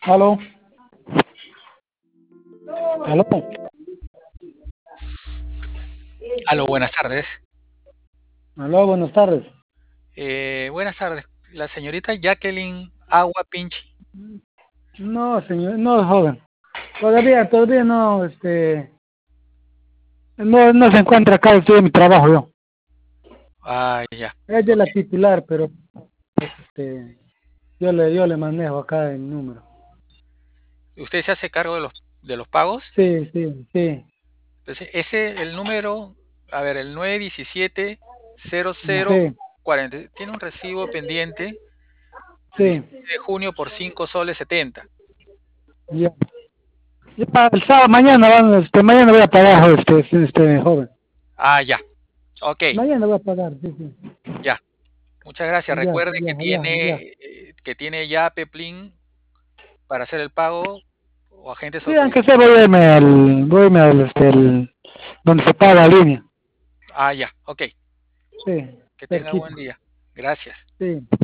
Aló, aló, Aló, buenas tardes. aló, buenas tardes. Buenas tardes. La señorita Jacqueline Agua Pinchi. No, señor, no, joven. Todavía no, no se encuentra acá, estoy en mi trabajo yo. Ah, ya. Es de Ok. la titular, pero, yo le manejo acá el número. ¿Usted se hace cargo de los pagos? Sí, sí, sí, Entonces, el número, a ver, el 917 00 sí, 40, tiene un recibo pendiente el sí, 17 de junio por 5 soles 70. ya. Ya, el sábado, mañana voy a pagar, joven. Ah, ya. Ok, Mañana voy a pagar, sí, sí. ya. Muchas gracias. Ya, Recuerde ya, ya, ya. que tiene ya Peplin para hacer el pago o agentes Sí, aunque autorizados. sea donde se paga la línea. Ah, ya. Ok. Sí, Que tenga buen cerquita. día. Gracias. Sí.